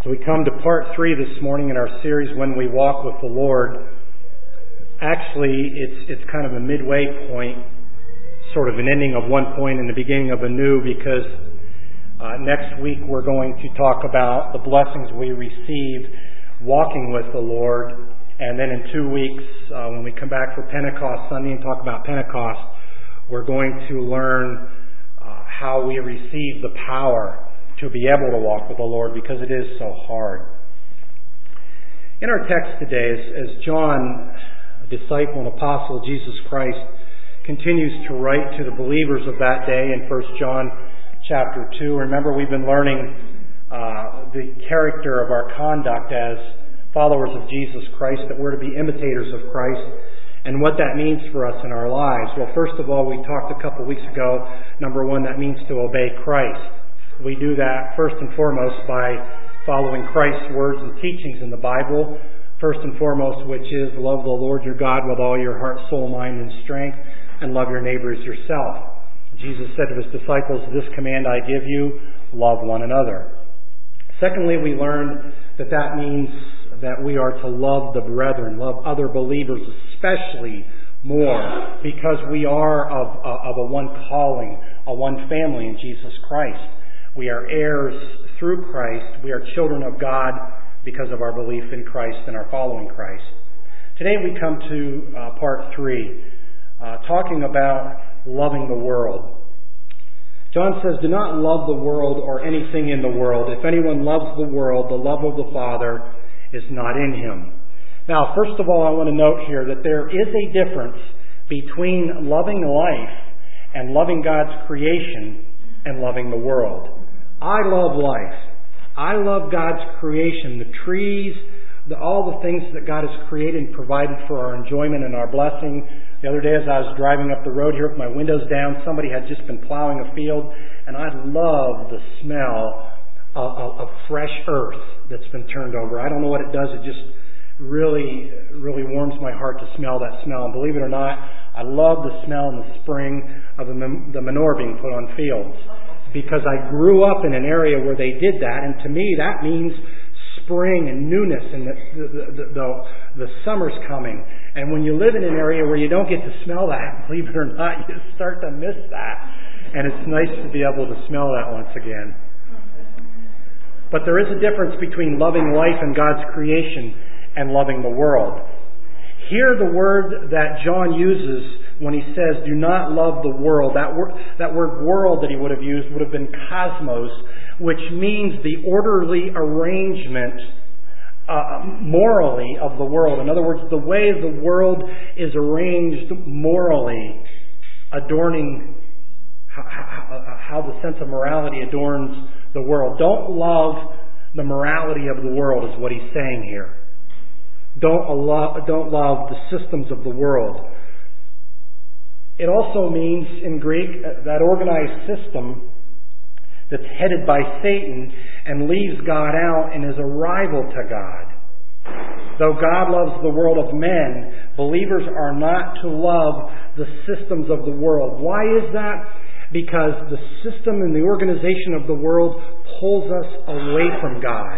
So we come to part 3 this morning in our series, When We Walk with the Lord. Actually, it's kind of a midway point, sort of an ending of one point and the beginning of a new, because next week we're going to talk about the blessings we receive walking with the Lord. And then in 2 weeks, when we come back for Pentecost Sunday and talk about Pentecost, we're going to learn how we receive the power to be able to walk with the Lord, because it is so hard. In our text today, as John, a disciple and apostle of Jesus Christ, continues to write to the believers of that day in 1 John chapter 2. Remember, we've been learning the character of our conduct as followers of Jesus Christ, that we're to be imitators of Christ, and what that means for us in our lives. Well, first of all, we talked a couple weeks ago, number one, that means to obey Christ. We do that first and foremost by following Christ's words and teachings in the Bible. First and foremost, which is love the Lord your God with all your heart, soul, mind, and strength, and love your neighbor as yourself. Jesus said to his disciples, "This command I give you, love one another." Secondly, we learned that means that we are to love the brethren, love other believers especially more, because we are of a one calling, a one family in Jesus Christ. We are heirs through Christ. We are children of God because of our belief in Christ and our following Christ. Today we come to part 3, talking about loving the world. John says, "Do not love the world or anything in the world. If anyone loves the world, the love of the Father is not in him." Now, first of all, I want to note here that there is a difference between loving life and loving God's creation and loving the world. I love life. I love God's creation, the trees, all the things that God has created and provided for our enjoyment and our blessing. The other day as I was driving up the road here with my windows down, somebody had just been plowing a field, and I love the smell of fresh earth that's been turned over. I don't know what it does. It just really, really warms my heart to smell that smell. And believe it or not, I love the smell in the spring of the manure being put on fields, because I grew up in an area where they did that, and to me that means spring and newness, and the summer's coming. And when you live in an area where you don't get to smell that, believe it or not, you start to miss that. And it's nice to be able to smell that once again. But there is a difference between loving life and God's creation and loving the world. Here the word that John uses when he says, "Do not love the world," that word world that he would have used would have been cosmos, which means the orderly arrangement morally of the world. In other words, the way the world is arranged morally, adorning how the sense of morality adorns the world. Don't love the morality of the world is what he's saying here. Don't love the systems of the world. It also means, in Greek, that organized system that's headed by Satan and leaves God out and is a rival to God. Though God loves the world of men, believers are not to love the systems of the world. Why is that? Because the system and the organization of the world pulls us away from God.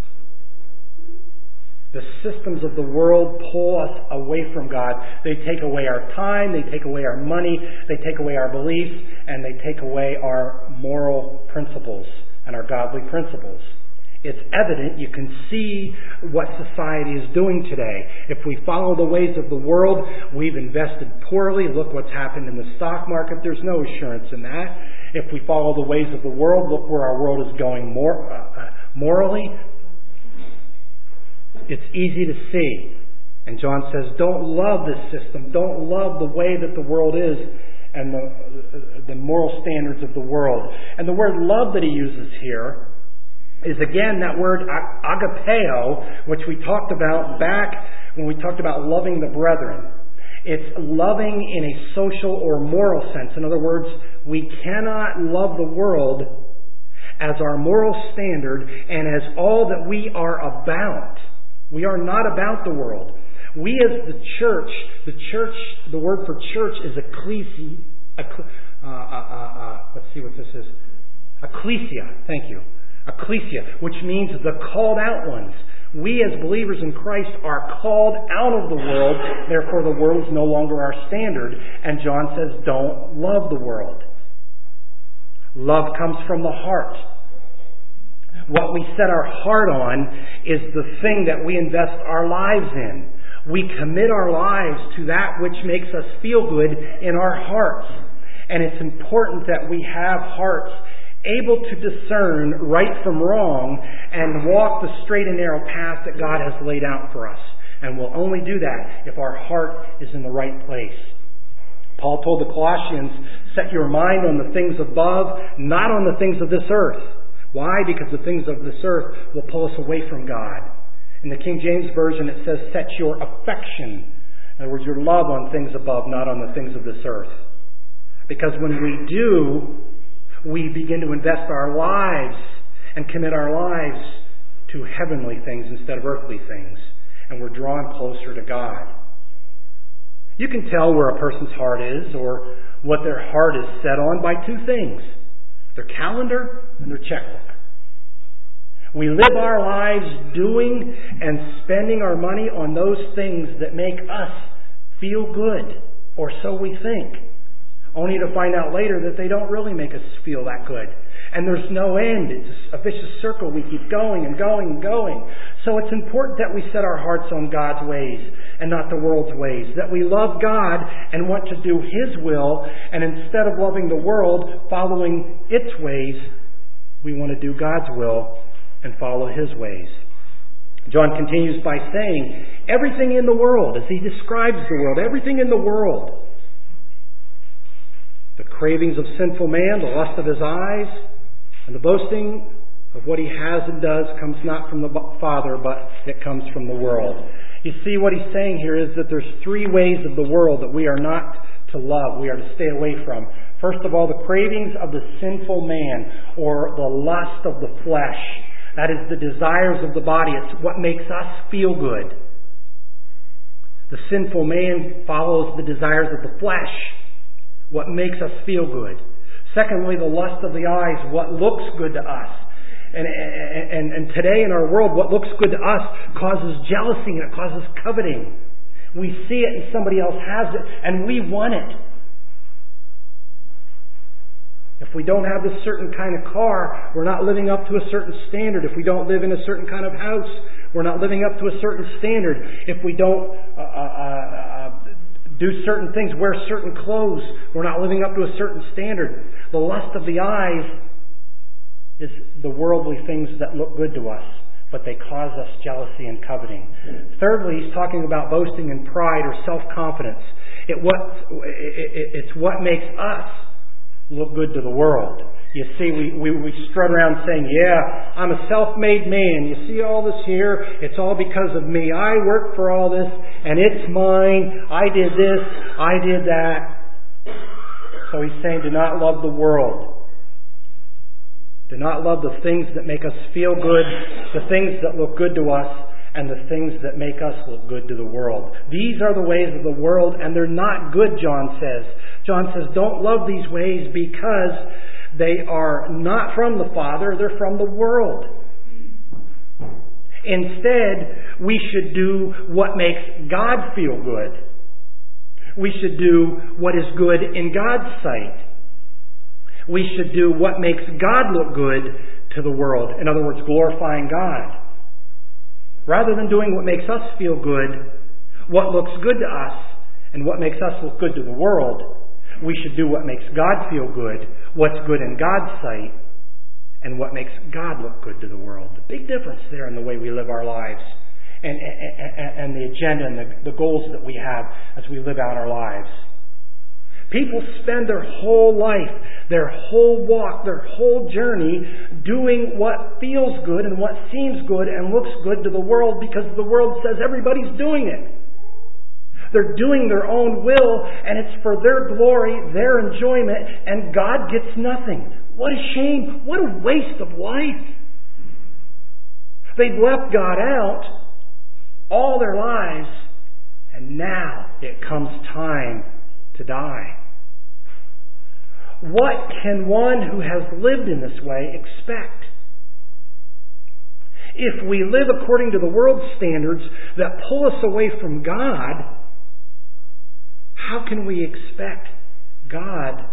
The systems of the world pull us away from God. They take away our time, they take away our money, they take away our beliefs, and they take away our moral principles and our godly principles. It's evident, you can see what society is doing today. If we follow the ways of the world, we've invested poorly. Look what's happened in the stock market. There's no assurance in that. If we follow the ways of the world, look where our world is going morally. It's easy to see. And John says, don't love this system. Don't love the way that the world is and the moral standards of the world. And the word love that he uses here is again that word agapeo, which we talked about back when we talked about loving the brethren. It's loving in a social or moral sense. In other words, we cannot love the world as our moral standard and as all that we are about. We are not about the world. We as the church, the word for church is ecclesia. Let's see what this is. Ecclesia, thank you. Ecclesia, which means the called out ones. We as believers in Christ are called out of the world, therefore the world is no longer our standard. And John says, don't love the world. Love comes from the heart. What we set our heart on is the thing that we invest our lives in. We commit our lives to that which makes us feel good in our hearts. And it's important that we have hearts able to discern right from wrong and walk the straight and narrow path that God has laid out for us. And we'll only do that if our heart is in the right place. Paul told the Colossians, set your mind on the things above, not on the things of this earth. Why? Because the things of this earth will pull us away from God. In the King James Version it says, set your affection. In other words, your love on things above, not on the things of this earth. Because when we do, we begin to invest our lives and commit our lives to heavenly things instead of earthly things. And we're drawn closer to God. You can tell where a person's heart is or what their heart is set on by two things. Their calendar and their checkbook. We live our lives doing and spending our money on those things that make us feel good, or so we think, only to find out later that they don't really make us feel that good. And there's no end. It's a vicious circle. We keep going and going and going. So it's important that we set our hearts on God's ways and not the world's ways. That we love God and want to do His will, and instead of loving the world, following its ways, we want to do God's will and follow His ways. John continues by saying, everything in the world, as he describes the world, everything in the world, the cravings of sinful man, the lust of his eyes, and the boasting of what he has and does comes not from the Father, but it comes from the world. You see, what he's saying here is that there's three ways of the world that we are not to love, we are to stay away from. First of all, the cravings of the sinful man, or the lust of the flesh. That is the desires of the body. It's what makes us feel good. The sinful man follows the desires of the flesh, what makes us feel good. Secondly, the lust of the eyes, what looks good to us. And today in our world, what looks good to us causes jealousy and it causes coveting. We see it and somebody else has it and we want it. If we don't have this certain kind of car, we're not living up to a certain standard. If we don't live in a certain kind of house, we're not living up to a certain standard. If we don't do certain things, wear certain clothes, we're not living up to a certain standard. The lust of the eyes is the worldly things that look good to us, but they cause us jealousy and coveting. Thirdly, he's talking about boasting and pride or self-confidence. It's what makes us look good to the world. You see, we strut around saying, yeah, I'm a self-made man. You see all this here? It's all because of me. I worked for all this, and it's mine. I did this. I did that. So he's saying, do not love the world. Do not love the things that make us feel good, the things that look good to us, and the things that make us look good to the world. These are the ways of the world, and they're not good, John says. John says, don't love these ways because they are not from the Father, they're from the world. Instead, we should do what makes God feel good. We should do what is good in God's sight. We should do what makes God look good to the world. In other words, glorifying God. Rather than doing what makes us feel good, what looks good to us, and what makes us look good to the world, we should do what makes God feel good, what's good in God's sight, and what makes God look good to the world. The big difference there in the way we live our lives and the agenda and the goals that we have as we live out our lives. People spend their whole life, their whole walk, their whole journey doing what feels good and what seems good and looks good to the world because the world says everybody's doing it. They're doing their own will and it's for their glory, their enjoyment, and God gets nothing. What a shame. What a waste of life. They've left God out all their lives and now it comes time to die. What can one who has lived in this way expect? If we live according to the world's standards that pull us away from God, how can we expect God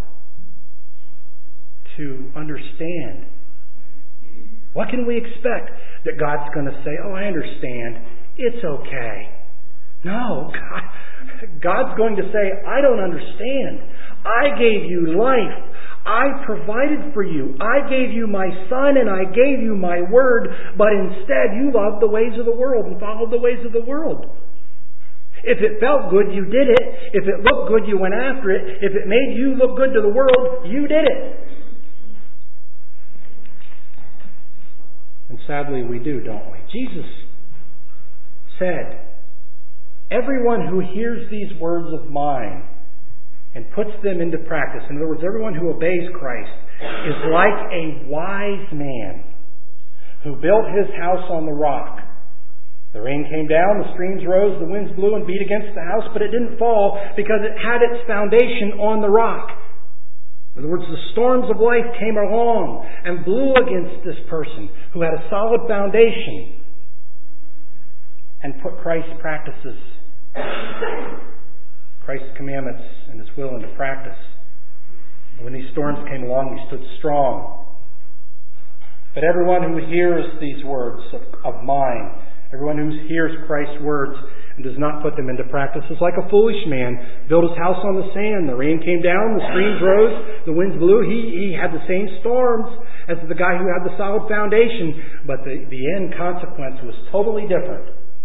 to understand? What can we expect? That God's going to say, "Oh, I understand. It's okay." No, God's going to say, "I don't understand. I gave you life. I provided for you. I gave you my Son and I gave you my Word, but instead you loved the ways of the world and followed the ways of the world. If it felt good, you did it. If it looked good, you went after it. If it made you look good to the world, you did it." And sadly, we do, don't we? Jesus said, "Everyone who hears these words of mine and puts them into practice," in other words, everyone who obeys Christ, "is like a wise man who built his house on the rock. The rain came down, the streams rose, the winds blew and beat against the house, but it didn't fall because it had its foundation on the rock." In other words, the storms of life came along and blew against this person who had a solid foundation and put Christ's practices, Christ's commandments and His will into practice. And when these storms came along, he stood strong. But everyone who hears these words of mine, everyone who hears Christ's words and does not put them into practice is like a foolish man. Built his house on the sand. The rain came down, the streams rose, the winds blew. He had the same storms as the guy who had the solid foundation, but the end consequence was totally different.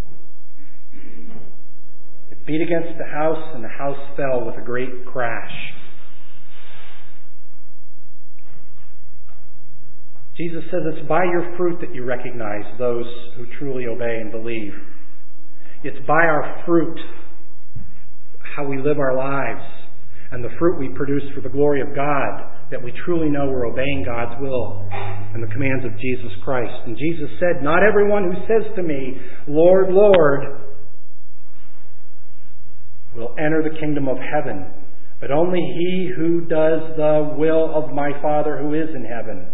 It beat against the house, and the house fell with a great crash. Jesus says it's by your fruit that you recognize those who truly obey and believe. It's by our fruit, how we live our lives, and the fruit we produce for the glory of God, that we truly know we're obeying God's will and the commands of Jesus Christ. And Jesus said, "Not everyone who says to me, 'Lord, Lord,' will enter the kingdom of heaven, but only he who does the will of my Father who is in heaven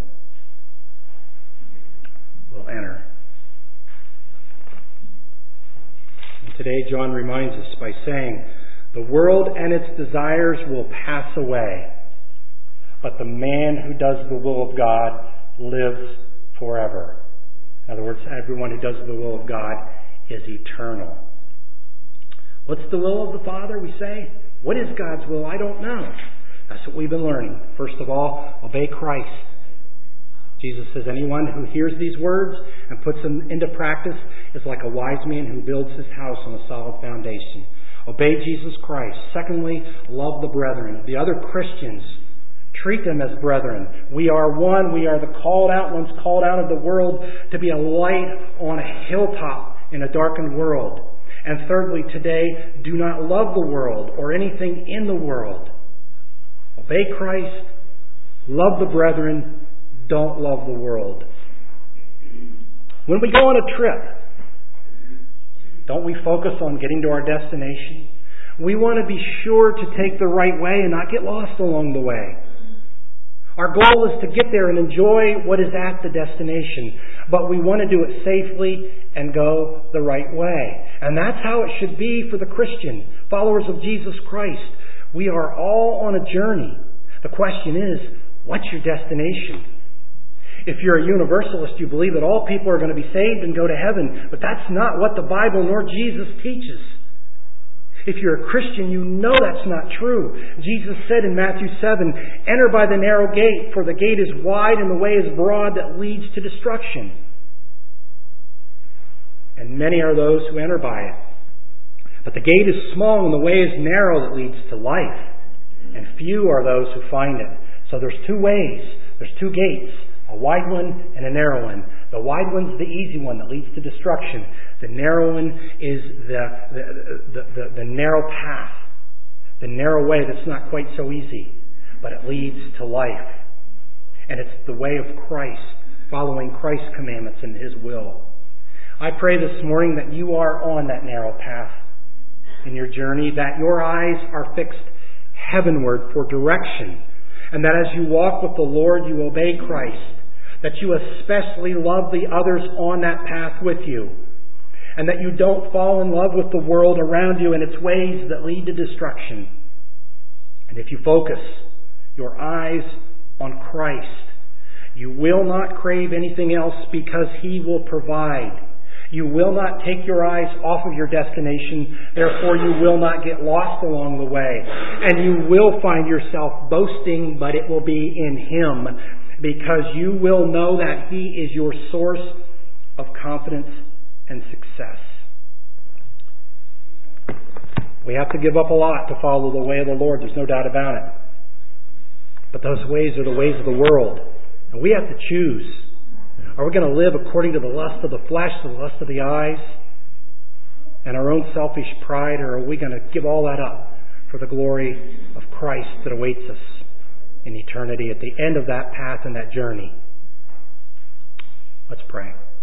will enter." And today John reminds us by saying, "The world and its desires will pass away, but the man who does the will of God lives forever." In other words, everyone who does the will of God is eternal. What's the will of the Father, we say? What is God's will? I don't know. That's what we've been learning. First of all, obey Christ. Jesus says anyone who hears these words and puts them into practice is like a wise man who builds his house on a solid foundation. Obey Jesus Christ. Secondly, love the brethren. The other Christians, treat them as brethren. We are one. We are the called out ones, called out of the world to be a light on a hilltop in a darkened world. And thirdly, today, do not love the world or anything in the world. Obey Christ. Love the brethren. Don't love the world. When we go on a trip, don't we focus on getting to our destination? We want to be sure to take the right way and not get lost along the way. Our goal is to get there and enjoy what is at the destination, but we want to do it safely and go the right way. And that's how it should be for the Christian, followers of Jesus Christ. We are all on a journey. The question is, what's your destination? If you're a universalist, you believe that all people are going to be saved and go to heaven, but that's not what the Bible nor Jesus teaches. If you're a Christian, you know that's not true. Jesus said in Matthew 7, "Enter by the narrow gate, for the gate is wide and the way is broad that leads to destruction. And many are those who enter by it. But the gate is small and the way is narrow that leads to life. And few are those who find it." So there's two ways. There's two gates. A wide one and a narrow one. The wide one's the easy one that leads to destruction. The narrow one is the narrow path. The narrow way that's not quite so easy, but it leads to life. And it's the way of Christ, following Christ's commandments and His will. I pray this morning that you are on that narrow path in your journey, that your eyes are fixed heavenward for direction, and that as you walk with the Lord, you obey Christ, that you especially love the others on that path with you, and that you don't fall in love with the world around you and its ways that lead to destruction. And if you focus your eyes on Christ, you will not crave anything else because He will provide. You will not take your eyes off of your destination, therefore you will not get lost along the way. And you will find yourself boasting, but it will be in Him, because you will know that He is your source of confidence and success. We have to give up a lot to follow the way of the Lord, there's no doubt about it. But those ways are the ways of the world. And we have to choose. Are we going to live according to the lust of the flesh, the lust of the eyes, and our own selfish pride, or are we going to give all that up for the glory of Christ that awaits us in eternity at the end of that path and that journey? Let's pray.